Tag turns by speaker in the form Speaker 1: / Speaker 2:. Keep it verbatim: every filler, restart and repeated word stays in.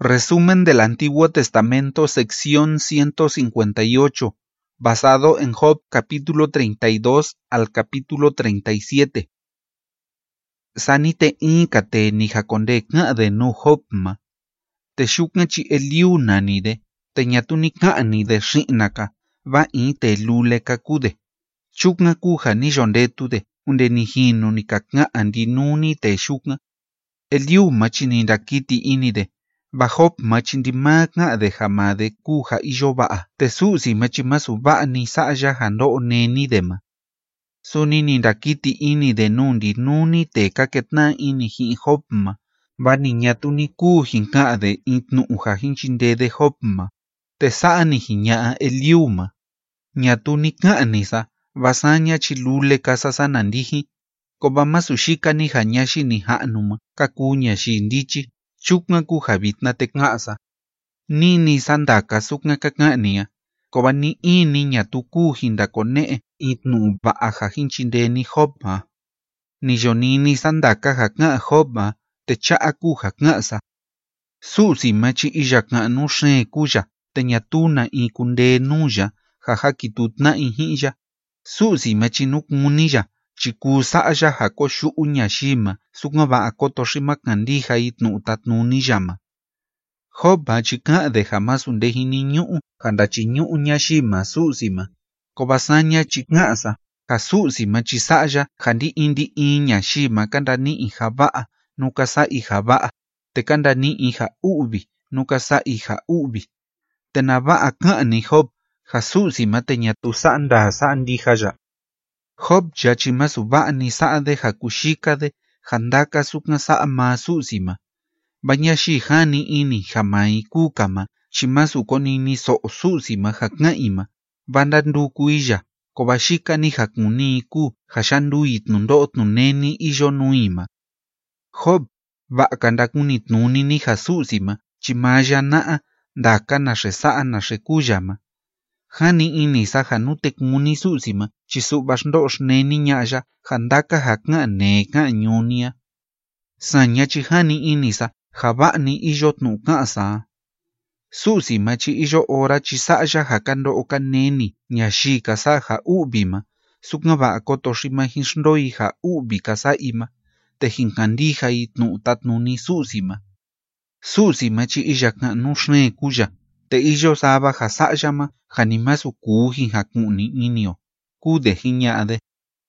Speaker 1: Resumen del Antiguo Testamento, sección ciento cincuenta y ocho, basado en Job capítulo treinta y dos al capítulo treinta y siete. Sani te inka te nijakonde de no Job ma. Te shukna chi eliu nanide, te nyatuni ni de shinaka, va in te lule kakude. Shukna kuja ni jonde tude, unde ni hinu ni kakna andi nuni te shukna. Eliu machini ndakiti inide. Bajob machindi magna de jamade kuja iyo ba'a te susi machimasu ba'a ni sa'ya jando neni dema. Suni ni ndakiti ini de nundi nuni te kaketna ini hi Jobma. Ba ni nyatuni ku hinka de intnu uja hinchinde de Jobma. Te sa'a ni hinya Eliuma. Nyatuni ka nisa basanya chilule kasasa nandihi. Koba masushika ni hanyashi ni ha'numa kakunya shindichi. Chukna ku habitna tekngasa. Ni ni sandaka sukna kakania. Koba ni ini nyatuku hindakone itnu ba'aja hinchinde ni Jobma. Ni yoni ni sandaka hakna Jobma te cha'aku haknasa. Susi machi iyakna nushe kuya te nyatuna ikunde nuya jahakitutna ihiya. Susi machi nukmuniya. Chiku sa'ya hako shu'u nyashima sukna ba'a kotoshima kandija itnu tatnuni yama. Jobba chika de jamás undehi ni nyu'u kandachi nyu'u nyashima susima. Kobasanya chikngasa ka susima chisa'ya handi indi i nyashima kanda ni ija ba'a nuka sa ija ba'a te kanda ni ija u'bi nuka sa ija u'bi. Te na ba'a ka'ni Job ja susima te nyatu sa'nda sa'ndija ya. Job yachimasu ba'a ni sa'a de hakushika de handaka sukna sa'a ma susima. Banyashi hani ini jamai kukama chimasu koni ni so susima haknaima. Banda nduku iya kobashika ni hakuni ku hashandu itnundo neni iyo nuima. Job ba'a kunit nuni ni hasusima chimaya na'a ndaka na shesa'a na shekuyama. Hani ini sa hanute kuni susima chisubash ndosh neni nyaya handaka hakna neka nyunia. Sanya chi hani ini sa haba'ni iyo tnu ka'sa. Susima chi iyo ora chi sa'ya hakando oka neni nyashi kasa ha ubima. Sukna ba'a kotoshima hinshdoi ha ubi kasa ima. Te hinkandija itnu tatnuni susima. Susima chi iyakna nushne kuya. Te iyo saba ha sa'yama hanimasu kuhi hakuni inio. Kude hinyade.